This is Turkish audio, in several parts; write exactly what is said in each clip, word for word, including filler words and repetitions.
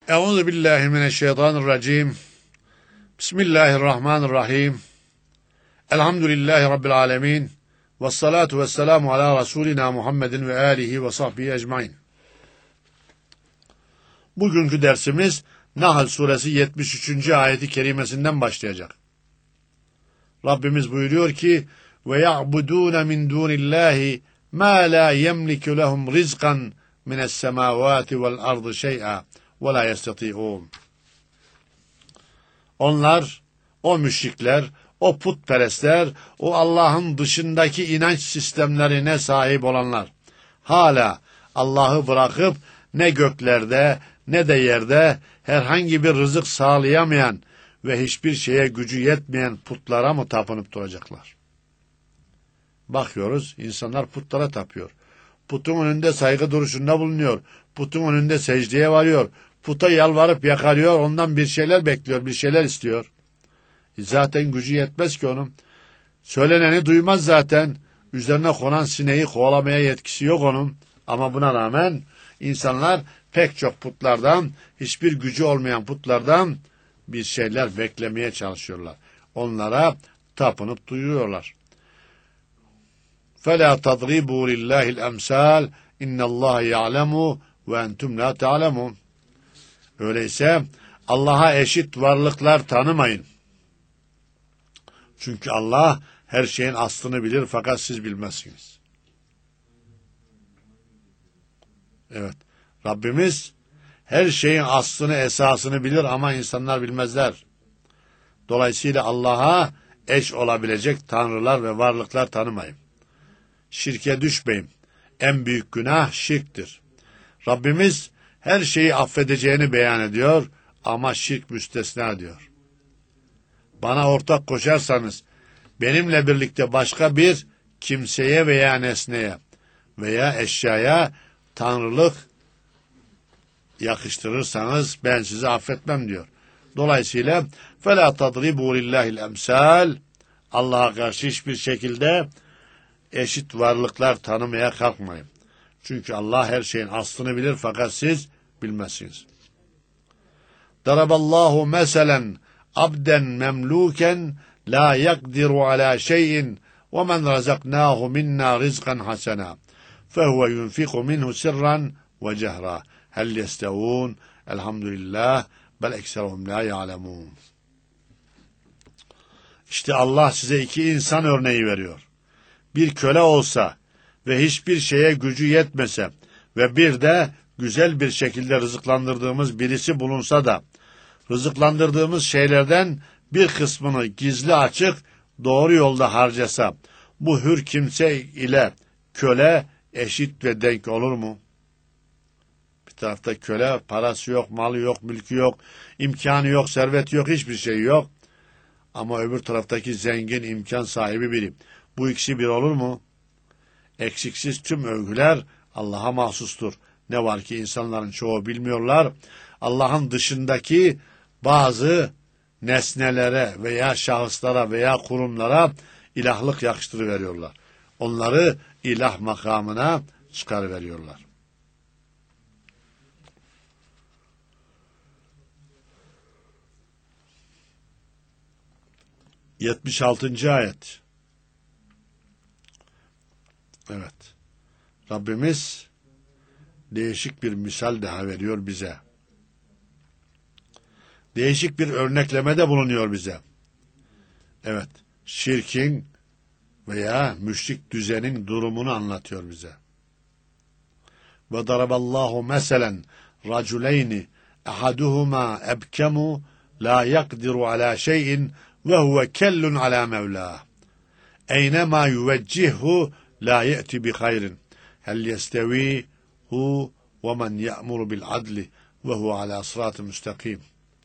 Euzu billahi mineşşeytanirracim. Bismillahirrahmanirrahim. Elhamdülillahi rabbil alamin. Ves salatu vesselamu ala rasulina Muhammedin ve alihi ve sahbihi ecmaîn. Bugünkü dersimiz Nahl suresi yetmiş üçüncü ayeti kerimesinden başlayacak. Rabbimiz buyuruyor ki: "Ve ya'budûne min dûnillâhi mâ lâ yemliku lehum rizqan mines semâvâti vel ardı şey'a ve lâ yestetî'ûn." Onlar, o müşrikler, o putperestler, o Allah'ın dışındaki inanç sistemlerine sahip olanlar, hala Allah'ı bırakıp ne göklerde ne de yerde herhangi bir rızık sağlayamayan ve hiçbir şeye gücü yetmeyen putlara mı tapınıp duracaklar? Bakıyoruz, insanlar putlara tapıyor. Putun önünde saygı duruşunda bulunuyor. Putun önünde secdeye varıyor. Puta yalvarıp yakarıyor, ondan bir şeyler bekliyor, bir şeyler istiyor. E zaten gücü yetmez ki onun. Söyleneni duymaz zaten. Üzerine konan sineği kovalamaya yetkisi yok onun. Ama buna rağmen insanlar pek çok putlardan, hiçbir gücü olmayan putlardan bir şeyler beklemeye çalışıyorlar. Onlara tapınıp duyuyorlar. فَلَا تَضْرِبُوا لِلّٰهِ الْاَمْسَالِ اِنَّ اللّٰهِ يَعْلَمُ وَاَنْتُمْ لَا تَعْلَمُونَ. Öyleyse Allah'a eşit varlıklar tanımayın. Çünkü Allah her şeyin aslını bilir fakat siz bilmezsiniz. Evet, Rabbimiz her şeyin aslını, esasını bilir ama insanlar bilmezler. Dolayısıyla Allah'a eş olabilecek tanrılar ve varlıklar tanımayın. Şirke düşmeyin. En büyük günah şirktir. Rabbimiz her şeyi affedeceğini beyan ediyor ama şirk müstesna diyor. Bana ortak koşarsanız, benimle birlikte başka bir kimseye veya nesneye veya eşyaya tanrılık yakıştırırsanız ben sizi affetmem diyor. Dolayısıyla فَلَا تَضْرِبُوا لِلّٰهِ الْاَمْسَالِ, Allah'a karşı hiçbir şekilde eşit varlıklar tanımaya kalkmayın. Çünkü Allah her şeyin aslını bilir fakat siz bilmezsiniz. Daraballahu meselen abden memluken la yakdiru ala şeyin ve men razaknahu minna rizqan hasena fehuve yunfiku minhu sirran ve cehra hel yestevun elhamdülillah bel ekseruhum la ya'lemun. İşte Allah size iki insan örneği veriyor. Bir köle olsa ve hiçbir şeye gücü yetmese ve bir de güzel bir şekilde rızıklandırdığımız birisi bulunsa da rızıklandırdığımız şeylerden bir kısmını gizli açık doğru yolda harcasa, bu hür kimse ile köle eşit ve denk olur mu? Bir tarafta köle, parası yok, malı yok, mülkü yok, imkanı yok, serveti yok, hiçbir şey yok. Ama öbür taraftaki zengin, imkan sahibi biri. Bu ikisi bir olur mu? Eksiksiz tüm övgüler Allah'a mahsustur. Ne var ki insanların çoğu bilmiyorlar. Allah'ın dışındaki bazı nesnelere veya şahıslara veya kurumlara ilahlık yakıştırıveriyorlar. Onları ilah makamına çıkarıveriyorlar. yetmiş altıncı ayet. Evet. Rabbimiz değişik bir misal daha veriyor bize. Değişik bir örneklemede bulunuyor bize. Evet, şirkin veya müşrik düzenin durumunu anlatıyor bize. Ve daraballahu meselen raculeyni ahaduhuma ebkemu la yakdiru ala şeyin ve huve kellun ala mevla. Eynema yuveccihhu la ye'ti bi hayrin. Hel yestevi hu ve men ya'muru bil adli ve huve ala sırat-ı müstakim.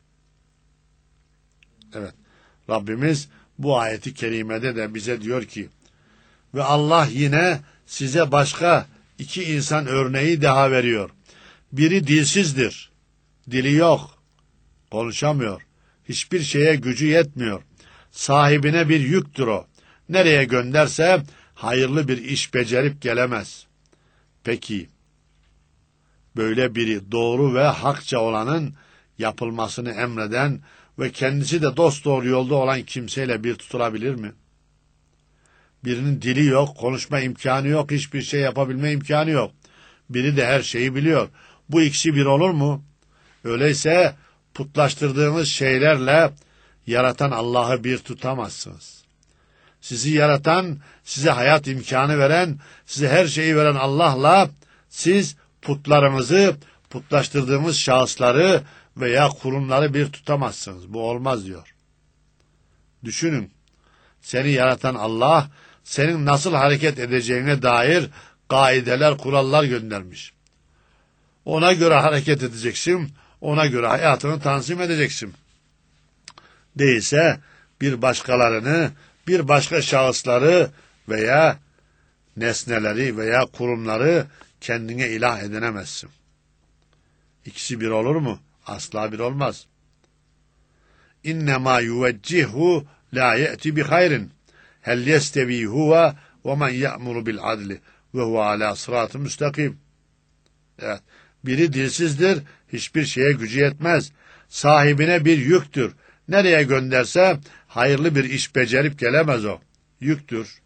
Evet, Rabbimiz bu ayeti kerimede de bize diyor ki, ve Allah yine size başka iki insan örneği daha veriyor. Biri dilsizdir, dili yok, konuşamıyor, hiçbir şeye gücü yetmiyor, sahibine bir yüktür o. Nereye gönderse hayırlı bir iş becerip gelemez. Peki, böyle biri doğru ve hakça olanın yapılmasını emreden ve kendisi de dosdoğru yolda olan kimseyle bir tutulabilir mi? Birinin dili yok, konuşma imkanı yok, hiçbir şey yapabilme imkanı yok. Biri de her şeyi biliyor. Bu ikisi bir olur mu? Öyleyse putlaştırdığınız şeylerle yaratan Allah'ı bir tutamazsınız. Sizi yaratan, size hayat imkanı veren, size her şeyi veren Allah'la siz putlarınızı, putlaştırdığımız şahısları veya kurumları bir tutamazsınız. Bu olmaz diyor. Düşünün, seni yaratan Allah, senin nasıl hareket edeceğine dair kaideler, kurallar göndermiş. Ona göre hareket edeceksin, ona göre hayatını tanzim edeceksin. Değilse bir başkalarını, bir başka şahısları veya nesneleri veya kurumları kendine ilah edinemezsin. İkisi bir olur mu? Asla bir olmaz. İnnemâ yuveccihu la ye'ti bi hayrin. Hel yestevi huve ve men ya'muru bil adli ve huve ala sıratı müstakim. Evet. Biri dilsizdir, hiçbir şeye gücü yetmez. Sahibine bir yüktür. Nereye gönderse hayırlı bir iş becerip gelemez o. Yüktür.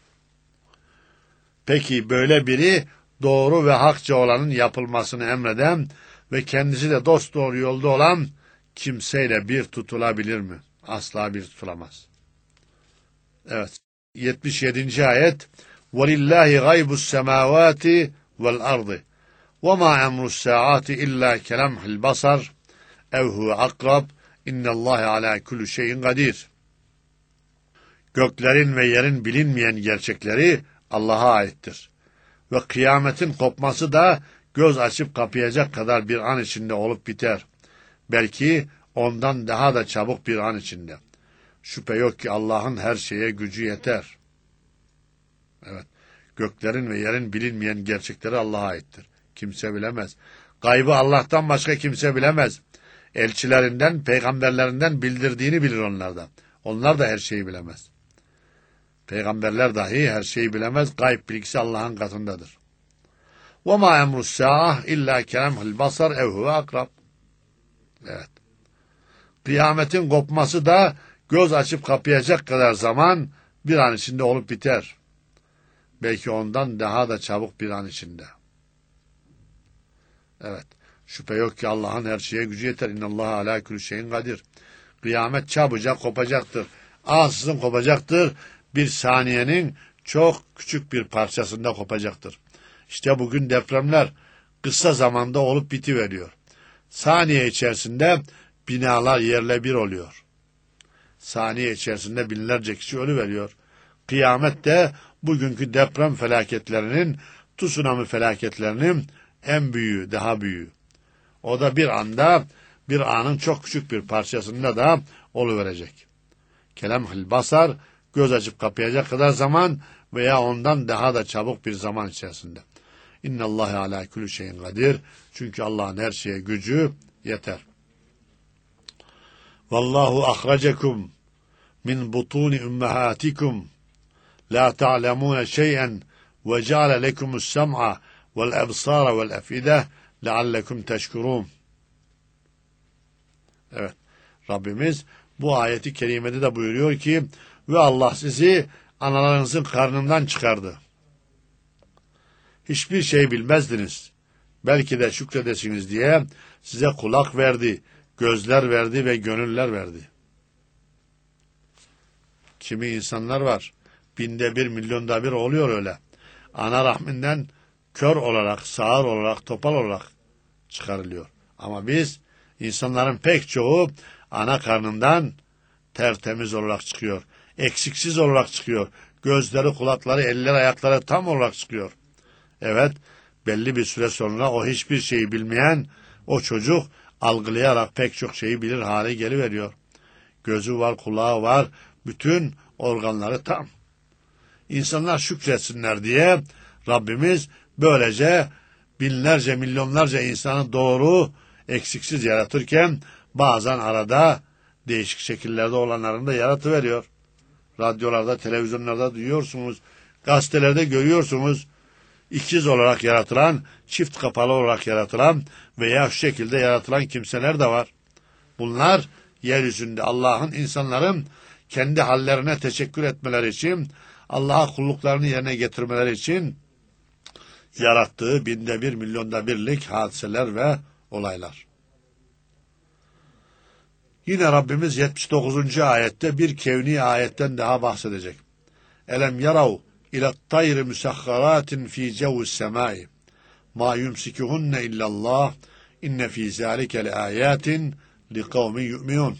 Peki böyle biri doğru ve hakça olanın yapılmasını emreden ve kendisi de dosdoğru yolda olan kimseyle bir tutulabilir mi? Asla bir tutulamaz. Evet. yetmiş yedinci ayet. وَلِلَّهِ غَيْبُ السَّمَاوَاتِ وَالْأَرْضِ وَمَا أَمْرُ السَّاعَةِ إِلَّا كَلَمْحِ الْبَصَرِ اَوْ هُوَ أَقْرَبُ اِنَّ اللّٰهَ عَلَى كُلُّ شَيْءٍ قَدِيرٌ. Göklerin ve yerin bilinmeyen gerçekleri Allah'a aittir. Ve kıyametin kopması da göz açıp kapayacak kadar bir an içinde olup biter. Belki ondan daha da çabuk bir an içinde. Şüphe yok ki Allah'ın her şeye gücü yeter. Evet, göklerin ve yerin bilinmeyen gerçekleri Allah'a aittir. Kimse bilemez. Gaybı Allah'tan başka kimse bilemez. Elçilerinden, peygamberlerinden bildirdiğini bilir onlardan. Onlar da her şeyi bilemez. Peygamberler dahi her şeyi bilemez. Gayb bilgisi Allah'ın katındadır. وَمَا اَمْرُ السَّاعَةِ اِلَّا كَلَمْهِ الْبَصَرِ اَوْ هُوَ akrab. Evet. Kıyametin kopması da göz açıp kapayacak kadar zaman bir an içinde olup biter. Belki ondan daha da çabuk bir an içinde. Evet. Şüphe yok ki Allah'ın her şeye gücü yeter. İnnallâhe alâ kulli şeyin kadir. Kıyamet çabucak kopacaktır. Ansızın kopacaktır. Bir saniyenin çok küçük bir parçasında kopacaktır. İşte bugün depremler kısa zamanda olup bitiveriyor. Saniye içerisinde binalar yerle bir oluyor. Saniye içerisinde binlerce kişi ölüveriyor. Kıyamet de bugünkü deprem felaketlerinin, tsunami felaketlerinin en büyüğü, daha büyüğü. O da bir anda, bir anın çok küçük bir parçasında da oluverecek. Kelamhil basar, göz açıp kapayacak kadar zaman veya ondan daha da çabuk bir zaman içerisinde. İnnallâhe alâ kulli şeyin kadir. Çünkü Allah'ın her şeye gücü yeter. Vallahu ahracekum min butuni ummahatikum la ta'lemûne şey'en ve ceale lekumus sem'a vel ebsâra vel efideh leallekum teşkurûn. Evet. Rabbimiz bu ayeti kerimede de buyuruyor ki ve Allah sizi analarınızın karnından çıkardı. Hiçbir şey bilmezdiniz. Belki de şükredesiniz diye size kulak verdi, gözler verdi ve gönüller verdi. Kimi insanlar var, binde bir, milyonda bir oluyor öyle. Ana rahminden kör olarak, sağır olarak, topal olarak çıkarılıyor. Ama biz, insanların pek çoğu ana karnından tertemiz olarak çıkıyor. Eksiksiz olarak çıkıyor. Gözleri, kulakları, eller, ayakları tam olarak çıkıyor. Evet, belli bir süre sonra o hiçbir şeyi bilmeyen o çocuk algılayarak pek çok şeyi bilir hale geliveriyor. Gözü var, kulağı var, bütün organları tam. İnsanlar şükretsinler diye Rabbimiz böylece binlerce, milyonlarca insanı doğru, eksiksiz yaratırken bazen arada değişik şekillerde olanlarını da yaratıveriyor. Radyolarda, televizyonlarda duyuyorsunuz, gazetelerde görüyorsunuz. İkiz olarak yaratılan, çift kapalı olarak yaratılan veya şu şekilde yaratılan kimseler de var. Bunlar yeryüzünde Allah'ın insanların kendi hallerine teşekkür etmeleri için, Allah'a kulluklarını yerine getirmeleri için yarattığı binde bir, milyonda birlik hadiseler ve olaylar. Yine Rabbimiz yetmiş dokuzuncu ayette bir kevni ayetten daha bahsedecek. Elem yarav ila tayri musahharatin fi cevvis semai ma yumsikuhunne illallah inne fi zalike leayatin liqavmin yu'minun.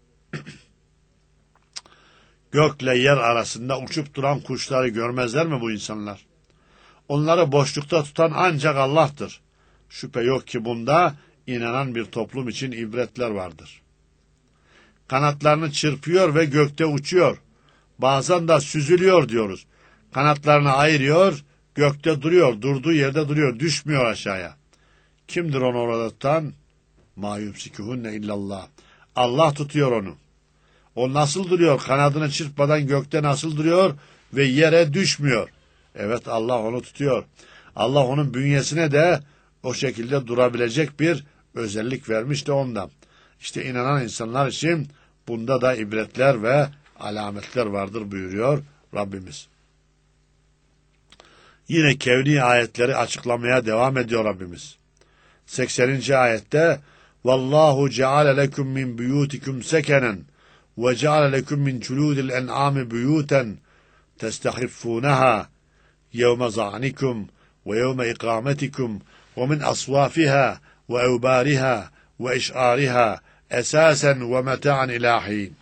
Gökle yer arasında uçup duran kuşları görmezler mi bu insanlar? Onları boşlukta tutan ancak Allah'tır. Şüphe yok ki bunda inanan bir toplum için ibretler vardır. Kanatlarını çırpıyor ve gökte uçuyor. Bazen de süzülüyor diyoruz. Kanatlarını ayırıyor, gökte duruyor, durduğu yerde duruyor, düşmüyor aşağıya. Kimdir onu orada tutan? مَا يُمْسِكُهُنَّ illallah. Allah tutuyor onu. O nasıl duruyor? Kanadını çırpmadan gökte nasıl duruyor? Ve yere düşmüyor. Evet, Allah onu tutuyor. Allah onun bünyesine de o şekilde durabilecek bir özellik vermiş de ondan. İşte inanan insanlar için bunda da ibretler ve alametler vardır buyuruyor Rabbimiz. Yine kevni ayetleri açıklamaya devam ediyor Rabbimiz. sekseninci ayette Vallahu ceale lekum min buyutikum sekenen ve ceale lekum min culudil en'ami buyuten testahiffunaha yevme za'nikum ve yevme ikametikum ve min aswafiha ve evbariha ve iş'ariha esasen ve meta'an ilahin.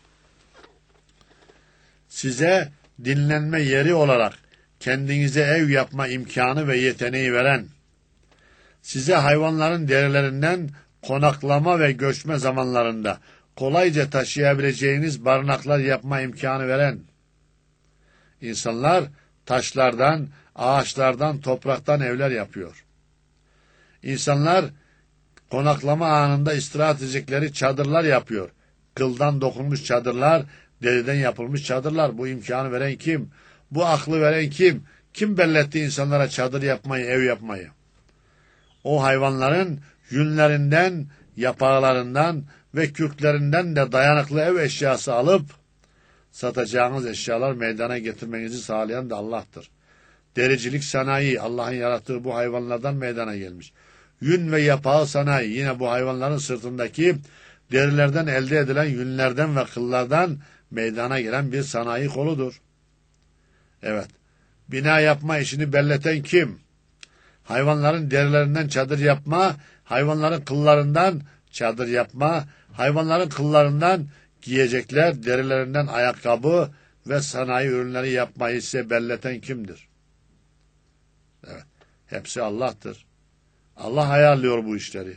Size dinlenme yeri olarak kendinize ev yapma imkanı ve yeteneği veren, size hayvanların derilerinden konaklama ve göçme zamanlarında kolayca taşıyabileceğiniz barınaklar yapma imkanı veren, insanlar taşlardan, ağaçlardan, topraktan evler yapıyor. İnsanlar konaklama anında istirahat edecekleri çadırlar yapıyor. Kıldan dokunmuş çadırlar, deriden yapılmış çadırlar. Bu imkanı veren kim? Bu aklı veren kim? Kim belletti insanlara çadır yapmayı, ev yapmayı? O hayvanların yünlerinden, yapağlarından ve kürklerinden de dayanıklı ev eşyası alıp satacağınız eşyalar meydana getirmenizi sağlayan da Allah'tır. Dericilik sanayi Allah'ın yarattığı bu hayvanlardan meydana gelmiş. Yün ve yapağı sanayi yine bu hayvanların sırtındaki derilerden elde edilen yünlerden ve kıllardan meydana gelen bir sanayi koludur. Evet, bina yapma işini belleten kim? Hayvanların derilerinden çadır yapma, hayvanların kıllarından çadır yapma, hayvanların kıllarından giyecekler, derilerinden ayakkabı ve sanayi ürünleri yapmayı ise belleten kimdir? Evet, hepsi Allah'tır. Allah ayarlıyor bu işleri.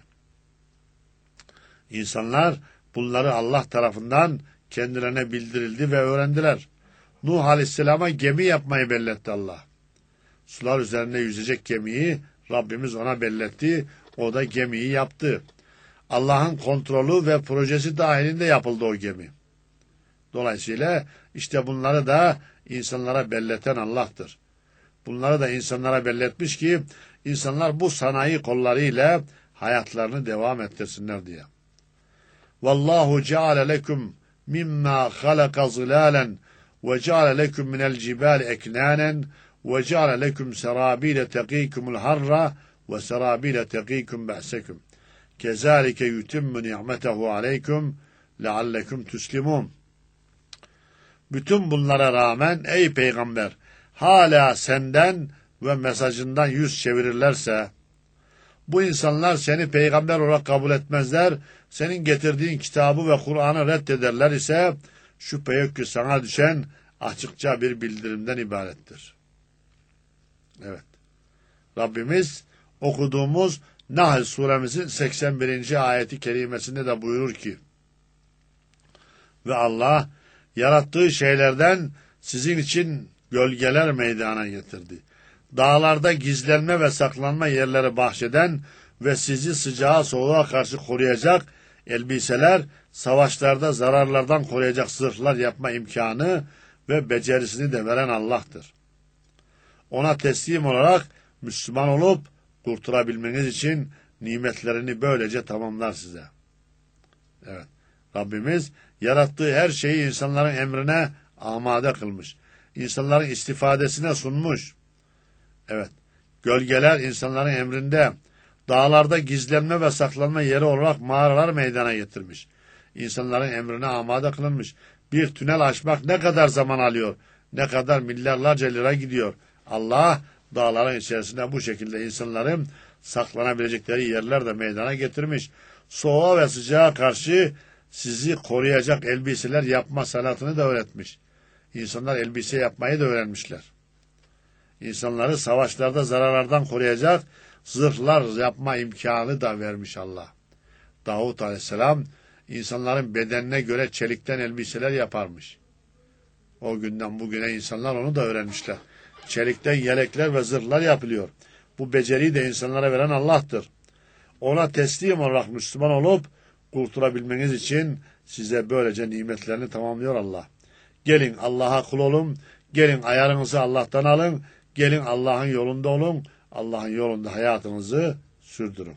İnsanlar bunları Allah tarafından kendilerine bildirildi ve öğrendiler. Nuh Aleyhisselam'a gemi yapmayı belletti Allah. Sular üzerinde yüzecek gemiyi Rabbimiz ona belletti. O da gemiyi yaptı. Allah'ın kontrolü ve projesi dahilinde yapıldı o gemi. Dolayısıyla işte bunları da insanlara belleten Allah'tır. Bunları da insanlara belletmiş ki insanlar bu sanayi kollarıyla hayatlarını devam ettirsinler diye. Vallahu ceale lekum mimma halaka zilalen ve ceale lekum minel cibali eknanen ve ceale lekum serabile teqikumul harra ve serabile teqikum ba'sekum. Kezalike yutimmu ni'metehu aleykum leallekum tüslimun. Bütün bunlara rağmen ey peygamber hala senden ve mesajından yüz çevirirlerse, bu insanlar seni peygamber olarak kabul etmezler, senin getirdiğin kitabı ve Kur'an'ı reddederler ise şüphe yok ki sana düşen açıkça bir bildirimden ibarettir. Evet. Rabbimiz okuduğumuz Nahl suremizin seksen birinci ayeti kerimesinde de buyurur ki, ve Allah yarattığı şeylerden sizin için gölgeler meydana getirdi. Dağlarda gizlenme ve saklanma yerleri bahşeden ve sizi sıcağa soğuğa karşı koruyacak elbiseler, savaşlarda zararlardan koruyacak zırhlar yapma imkanı ve becerisini de veren Allah'tır. Ona teslim olarak Müslüman olup kurtulabilmeniz için nimetlerini böylece tamamlar size. Evet. Rabbimiz yarattığı her şeyi insanların emrine amade kılmış. İnsanların istifadesine sunmuş. Evet, gölgeler insanların emrinde, dağlarda gizlenme ve saklanma yeri olarak mağaralar meydana getirmiş. İnsanların emrine amade kılınmış. Bir tünel açmak ne kadar zaman alıyor? Ne kadar milyarlarca lira gidiyor? Allah dağların içerisinde bu şekilde insanların saklanabilecekleri yerler de meydana getirmiş. Soğuğa ve sıcağa karşı sizi koruyacak elbiseler yapma sanatını da öğretmiş. İnsanlar elbise yapmayı da öğrenmişler. İnsanları savaşlarda zararlardan koruyacak zırhlar yapma imkanı da vermiş Allah. Davut Aleyhisselam insanların bedenine göre çelikten elbiseler yaparmış. O günden bugüne insanlar onu da öğrenmişler. Çelikten yelekler ve zırhlar yapılıyor. Bu beceriyi de insanlara veren Allah'tır. Ona teslim olarak Müslüman olup kurtulabilmeniz için size böylece nimetlerini tamamlıyor Allah. Gelin Allah'a kul olun, gelin ayarınızı Allah'tan alın, gelin Allah'ın yolunda olun, Allah'ın yolunda hayatınızı sürdürün.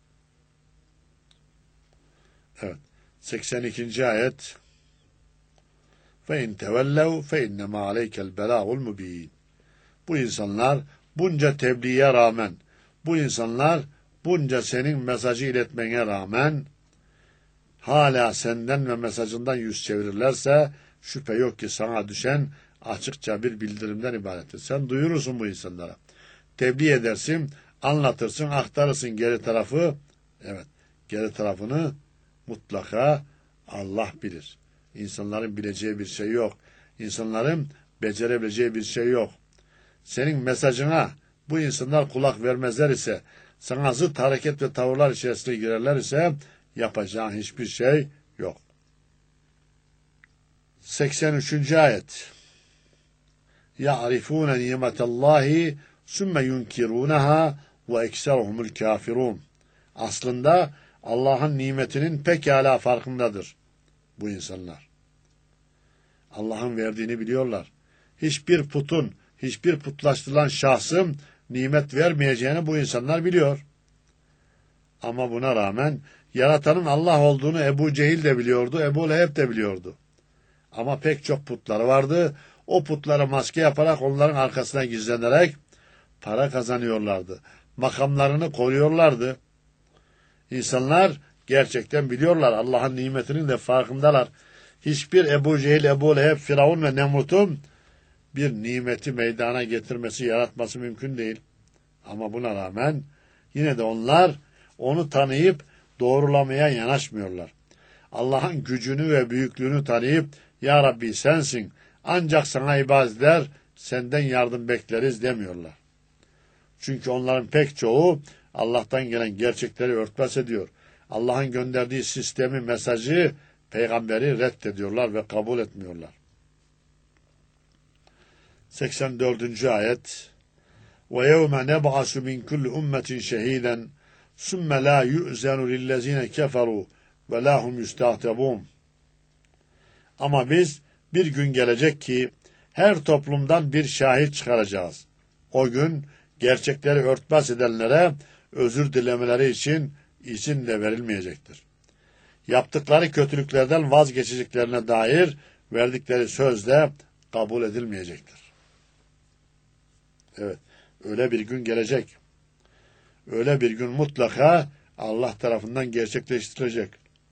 Evet, seksen ikinci ayet. فَاِنْ تَوَلَّوْا فَاِنَّمَا عَلَيْكَ الْبَلَاغُ الْمُب۪ينَ. Bu insanlar bunca tebliğe rağmen, bu insanlar bunca senin mesajı iletmene rağmen hala senden ve mesajından yüz çevirirlerse şüphe yok ki sana düşen açıkça bir bildirimden ibarettir. Sen duyurursun bu insanlara. Tebliğ edersin, anlatırsın, aktarırsın geri tarafı. Evet, geri tarafını mutlaka Allah bilir. İnsanların bileceği bir şey yok. İnsanların becerebileceği bir şey yok. Senin mesajına bu insanlar kulak vermezler ise, sana zıt hareket ve tavırlar içerisine girerler ise yapacağın hiçbir şey yok. seksen üçüncü ayet. يَعْرِفُونَ نِعْمَةَ اللّٰهِ ثُمَّ يُنْكِرُونَهَا وَاَكْسَرُهُمُ الْكَافِرُونَ. Aslında Allah'ın nimetinin pekala farkındadır bu insanlar. Allah'ın verdiğini biliyorlar. Hiçbir putun, hiçbir putlaştırılan şahsın nimet vermeyeceğini bu insanlar biliyor. Ama buna rağmen yaratanın Allah olduğunu Ebu Cehil de biliyordu, Ebu Leheb de biliyordu. Ama pek çok putları vardı. O putları maske yaparak onların arkasına gizlenerek para kazanıyorlardı. Makamlarını koruyorlardı. İnsanlar gerçekten biliyorlar. Allah'ın nimetinin de farkındalar. Hiçbir Ebu Cehil, Ebu Leheb, Firavun ve Nemrut'un bir nimeti meydana getirmesi, yaratması mümkün değil. Ama buna rağmen yine de onlar onu tanıyıp doğrulamaya yanaşmıyorlar. Allah'ın gücünü ve büyüklüğünü tanıyıp Ya Rabbi sensin, ancak sana ibadet eder, senden yardım bekleriz demiyorlar. Çünkü onların pek çoğu Allah'tan gelen gerçekleri örtbas ediyor. Allah'ın gönderdiği sistemi, mesajı, peygamberi reddediyorlar ve kabul etmiyorlar. seksen dördüncü ayet. وَيَوْمَ نَبْعَسُ مِنْ كُلِّ أُمَّةٍ شَهِيدًا ثُمَّ لَا يُؤْذَنُ لِلَّذ۪ينَ كَفَرُوا وَلَا هُمْ يُسْتَعْتَبُونَ. Ama biz bir gün gelecek ki her toplumdan bir şahit çıkaracağız. O gün gerçekleri örtbas edenlere özür dilemeleri için izin de verilmeyecektir. Yaptıkları kötülüklerden vazgeçeceklerine dair verdikleri söz de kabul edilmeyecektir. Evet, öyle bir gün gelecek. Öyle bir gün mutlaka Allah tarafından gerçekleştirilecek.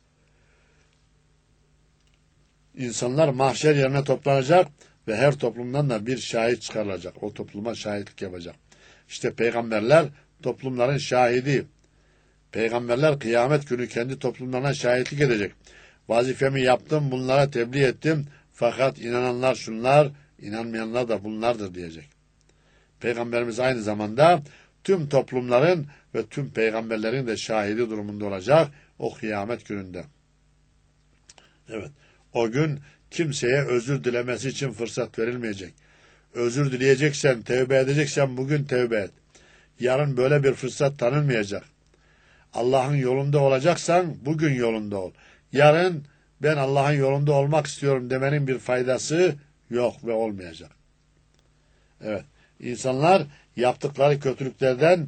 İnsanlar mahşer yerine toplanacak ve her toplumdan da bir şahit çıkarılacak. O topluma şahitlik yapacak. İşte peygamberler toplumların şahidi. Peygamberler kıyamet günü kendi toplumlarına şahitlik edecek. Vazifemi yaptım, bunlara tebliğ ettim. Fakat inananlar şunlar, inanmayanlar da bunlardır diyecek. Peygamberimiz aynı zamanda tüm toplumların ve tüm peygamberlerin de şahidi durumunda olacak o kıyamet gününde. Evet, o gün kimseye özür dilemesi için fırsat verilmeyecek. Özür dileyeceksen, tevbe edeceksen bugün tevbe et. Yarın böyle bir fırsat tanınmayacak. Allah'ın yolunda olacaksan bugün yolunda ol. Yarın ben Allah'ın yolunda olmak istiyorum demenin bir faydası yok ve olmayacak. Evet, insanlar yaptıkları kötülüklerden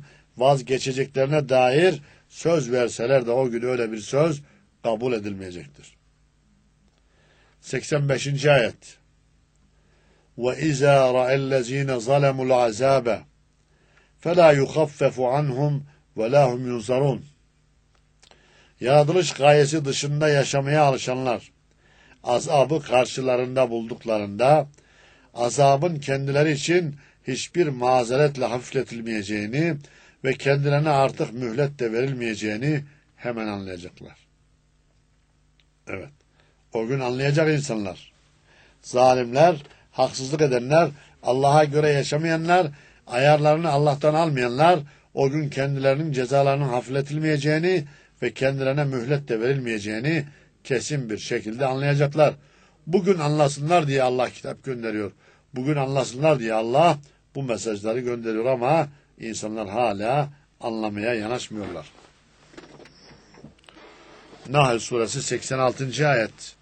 vazgeçeceklerine dair söz verseler de o gün öyle bir söz kabul edilmeyecektir. seksen beşinci ayet. وَإِذَا رَأَى الَّذ۪ينَ ظَلَمُوا الْعَذَابَ فَلَا يُخَفَّفُ عَنْهُمْ وَلَا هُمْ يُنْصَرُونَ. Yaratılış gayesi dışında yaşamaya alışanlar, azabı karşılarında bulduklarında, azabın kendileri için hiçbir mazeretle hafifletilmeyeceğini ve kendilerine artık mühlet de verilmeyeceğini hemen anlayacaklar. Evet, o gün anlayacak insanlar. Zalimler, haksızlık edenler, Allah'a göre yaşamayanlar, ayarlarını Allah'tan almayanlar, o gün kendilerinin cezalarının hafifletilmeyeceğini ve kendilerine mühlet de verilmeyeceğini kesin bir şekilde anlayacaklar. Bugün anlasınlar diye Allah kitap gönderiyor. Bugün anlasınlar diye Allah bu mesajları gönderiyor ama insanlar hala anlamaya yanaşmıyorlar. Nahl suresi seksen altıncı ayet.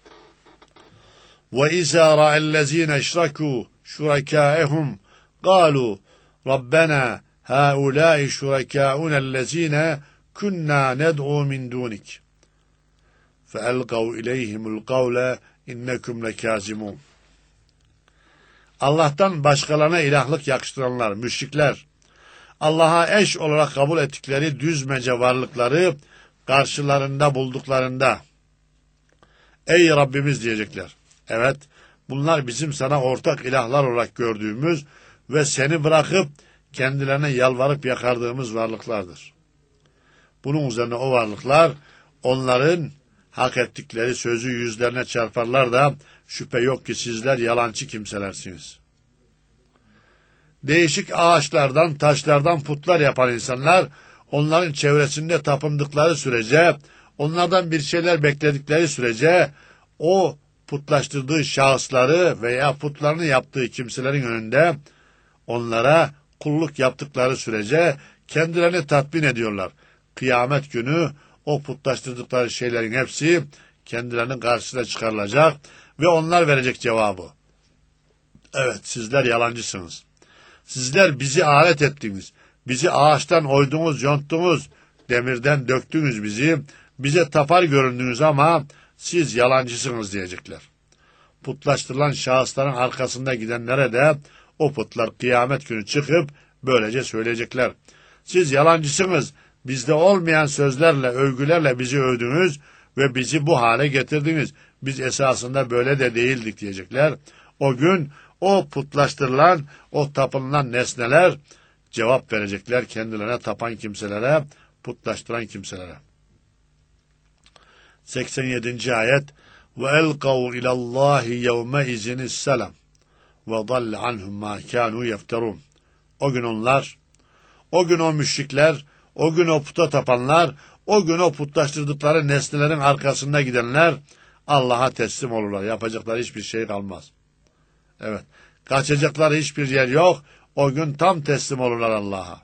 وَإِذَا رَأَى الَّذ۪ينَ اَشْرَكُوا شُرَكَاءَهُمْ قَالُوا رَبَّنَا هَؤُلَاءِ شُرَكَاؤُنَا الَّذ۪ينَ كُنَّا نَدْعُوا مِنْ دُونِكَ فَأَلْقَوْا اِلَيْهِمُ الْقَوْلَ اِنَّكُمْ لَكَاذِبُونَ. Allah'tan başkalarına ilahlık yakıştıranlar, müşrikler, Allah'a eş olarak kabul ettikleri düzmece varlıkları karşılarında bulduklarında, ey Rabbimiz diyecekler. Evet, bunlar bizim sana ortak ilahlar olarak gördüğümüz ve seni bırakıp kendilerine yalvarıp yakardığımız varlıklardır. Bunun üzerine o varlıklar onların hak ettikleri sözü yüzlerine çarparlar da şüphe yok ki sizler yalancı kimselersiniz. Değişik ağaçlardan, taşlardan putlar yapan insanlar onların çevresinde tapındıkları sürece, onlardan bir şeyler bekledikleri sürece o putlaştırdığı şahısları veya putlarını yaptığı kimselerin önünde onlara kulluk yaptıkları sürece kendilerini tatmin ediyorlar. Kıyamet günü o putlaştırdıkları şeylerin hepsi kendilerinin karşısına çıkarılacak ve onlar verecek cevabı. Evet, sizler yalancısınız. Sizler bizi alet ettiniz. Bizi ağaçtan oydunuz, yonttunuz. Demirden döktünüz bizi. Bize tapar göründünüz ama siz yalancısınız diyecekler. Putlaştırılan şahısların arkasında gidenlere de o putlar kıyamet günü çıkıp böylece söyleyecekler. Siz yalancısınız. Bizde olmayan sözlerle, övgülerle bizi övdünüz ve bizi bu hale getirdiniz. Biz esasında böyle de değildik diyecekler. O gün o putlaştırılan, o tapınılan nesneler cevap verecekler kendilerine tapan kimselere, putlaştıran kimselere. seksen yedinci ayet. وَاَلْقَوْا اِلَى اللّٰهِ يَوْمَ اِذِنِ السَّلَمْ وَضَلَّ عَنْهُمْ مَا كَانُوا يَفْتَرُونَ. O gün onlar, o gün o müşrikler, o gün o puta tapanlar, o gün o putlaştırdıkları nesnelerin arkasında gidenler Allah'a teslim olurlar. Yapacakları hiçbir şey kalmaz. Evet, kaçacakları hiçbir yer yok. O gün tam teslim olurlar Allah'a.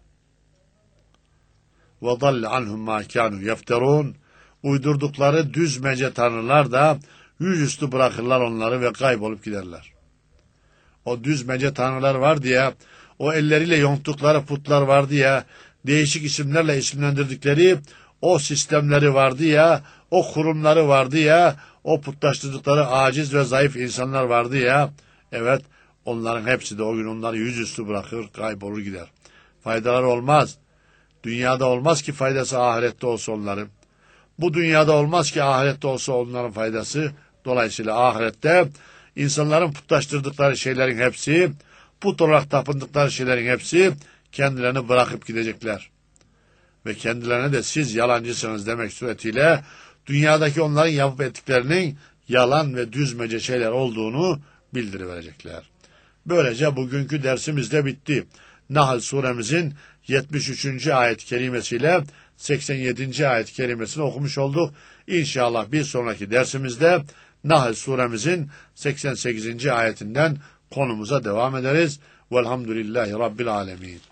وَضَلَّ عَنْهُمْ مَا كَانُوا يَفْتَرُونَ. Uydurdukları düzmece tanrılar da yüzüstü bırakırlar onları ve kaybolup giderler. O düzmece tanrılar var diye, o elleriyle yonttukları putlar var diye, değişik isimlerle isimlendirdikleri o sistemleri vardı ya, o kurumları vardı ya, o putlaştırdıkları aciz ve zayıf insanlar vardı ya, evet, onların hepsi de o gün onları yüzüstü bırakır, kaybolur gider. Faydaları olmaz. Dünyada olmaz ki faydası ahirette olsa onların. Bu dünyada olmaz ki ahirette olsa onların faydası. Dolayısıyla ahirette insanların putlaştırdıkları şeylerin hepsi, put olarak tapındıkları şeylerin hepsi kendilerini bırakıp gidecekler. Ve kendilerine de siz yalancısınız demek suretiyle dünyadaki onların yapıp ettiklerinin yalan ve düzmece şeyler olduğunu bildiriverecekler. Böylece bugünkü dersimiz de bitti. Nahl suremizin yetmiş üçüncü ayet kelimesiyle seksen yedinci ayet kelimesini okumuş olduk. İnşallah bir sonraki dersimizde Nahl suremizin seksen sekizinci ayetinden konumuza devam ederiz. Velhamdülillahi Rabbil alemin.